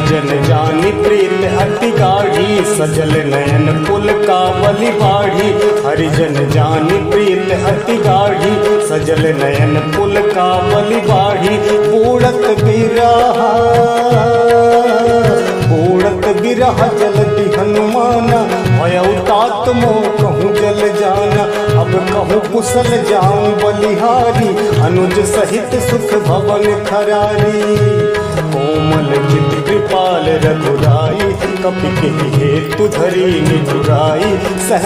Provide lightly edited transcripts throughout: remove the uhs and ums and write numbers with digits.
जन जानी प्रीत अति गाढ़ी, सजल नयन कुल का बलि बाढ़ी। हरिजन जानी प्रीत अति गाढ़ी, सजल नयन कुल का बलि बाढ़ी। बूढ़त बिरह जलति हनुमाना, भयउ तात मोह कहूँ जल जाना। अब कहूँ कुशल जाऊं बलिहारी, अनुज सहित सुख भवन खरारी। कोमल चित कृपाल रघुराई, कपि के हेतु धरी निठुराई।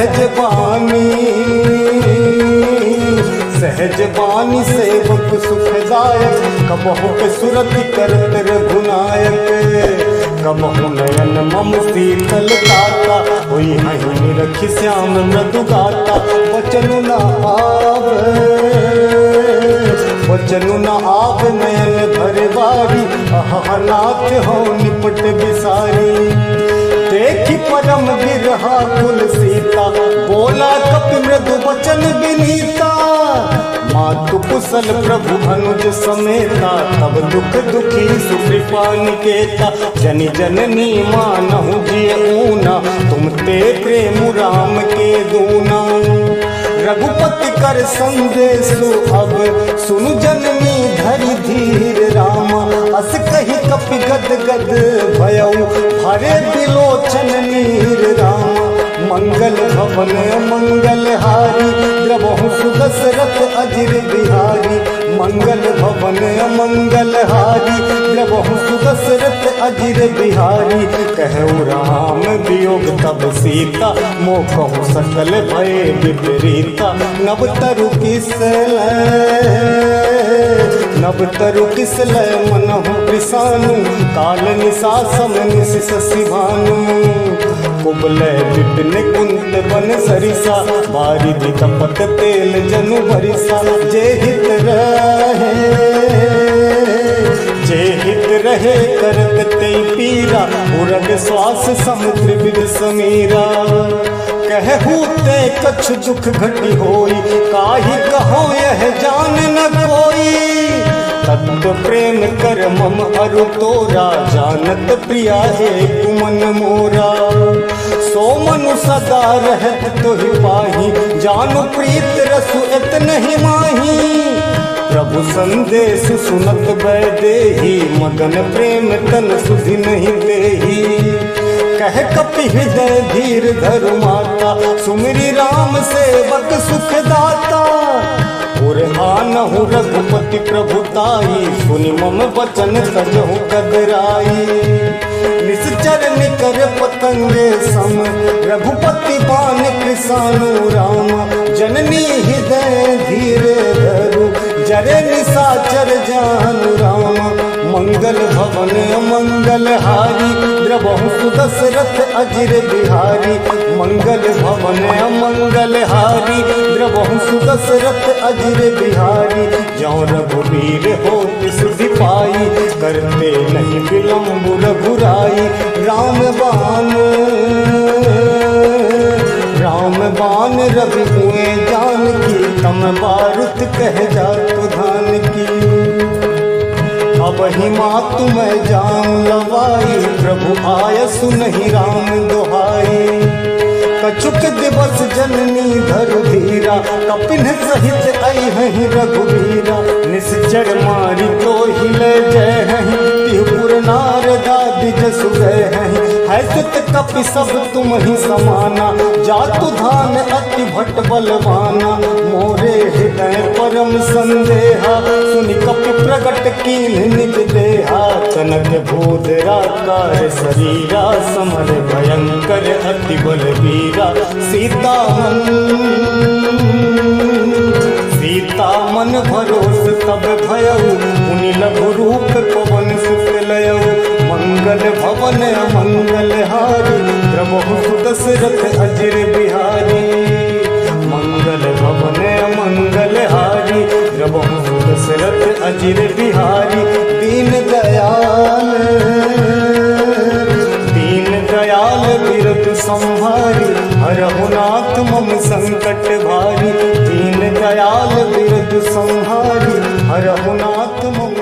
सहज बानी सेवक सुखदायक, कबहु के सुरति करत रघुनायक। कबहु नयन मम शीतल ताता, होई हहीं रखि श्याम मृदु गाता। बचनु न आव नयन भर बारी, अह नाथ हो निपट बिसारी। देखी परम बिरहा कुल सीता, बोला कपि मृदु वचन विनीता। मातु कुशल प्रभु अनुज समेता, तब दुख दुखी सुकृपा निकेता। जनि जननी मानहु जिय ऊना, तुम ते प्रेम राम के दूना। रघुपति कर संदेशु अब सुनु जननी धरि धीर रामा। अस कही कपि गद गद भयउ, भरे बिलोचन नीर रामा। मंगल भवन मंगल हारी, द्रवहु सुदशरथ अजिर बिहारी। मंगल भवन मंगल हारी, द्रवहु सुदशरथ अजिर बिहारी। कहु राम वियोग तब सीता, मोह कहु सकल भय विपरीता। नव तरु किसलय मनहु कृसानु, काल निशा सम निश शशि भानु। कुबलय विपिन कुंत बन सरिसा, बारिधि कपट तेल जनु बरिसा। जे हित रहे करत ते पीरा, उरग श्वास समुद्र विद समीरा। कहू ते कछ दुख घटी होई, काहि कहो यह जान न कोई। तत्व प्रेम कर मम अरु तोरा, जानत प्रिया है कुमन मोरा। सो मनु सदा रहत तोहि पाही, जानु प्रीत रसु इतनहि माही। प्रभु संदेश सुनत बैदेही, मगन प्रेम तन सुधि नहीं देही। कह कपि हृदय धीर धरु माता, सुमिरि राम सेवक सुख दाता। और आनहु रघुपति प्रभुताई, सुनि मम वचन तजहु कदराई। निश्चर निकर पतंगे सम, रघुपति बान कृसानु राम। जननी हृदय धीरे धरु, जरे निशाचर जानु राम। मंगल भवन मंगल हारी, द्रवहु सुदशरथ अजिर बिहारी। मंगल भवन मंगल हारी, द्रवहु सुदशरथ अजिर बिहारी। ज्यों रघुवीर होत सुधि पाई, करते नहीं विलम्ब रघुराई। राम बान रवि हुए जानकी, तम बारुत कह जातु धान की। अब ही मातु मैं जान लवाई, प्रभु आयसु नहीं राम दुहाई। कछुक दिवस जननी धरु धीरा, कपिन सहित अइहहि रघुवीरा। निश्चर मारी तो हिले जय हहि, तिहुपुर नारदा दिज सुगय हहि। है सुत कपि सब तुम ही समाना, जातु धान अति भट बलवाना। मोरे हृदय परम संदेहा, सुनि कपि प्रगट कीन निज देहा। कनक भूधराकार शरीरा, समर भयंकर अति बलवीरा। सीता मन भरोस तब भयउ, मुनि लघु रूप पवन सुत लयउ। मंगल भवन मंगल हारी, द्रवहु सुदशरथ अजिर बिहारी। मंगल भवन मंगल हारी, द्रवहु सुदशरथ अजिर बिहारी। दीन दयाल बिरतु संहारी, हरहु नाथ मम संकट भारी। दीन दयाल बिरतु संहारी, हरहु नाथ मम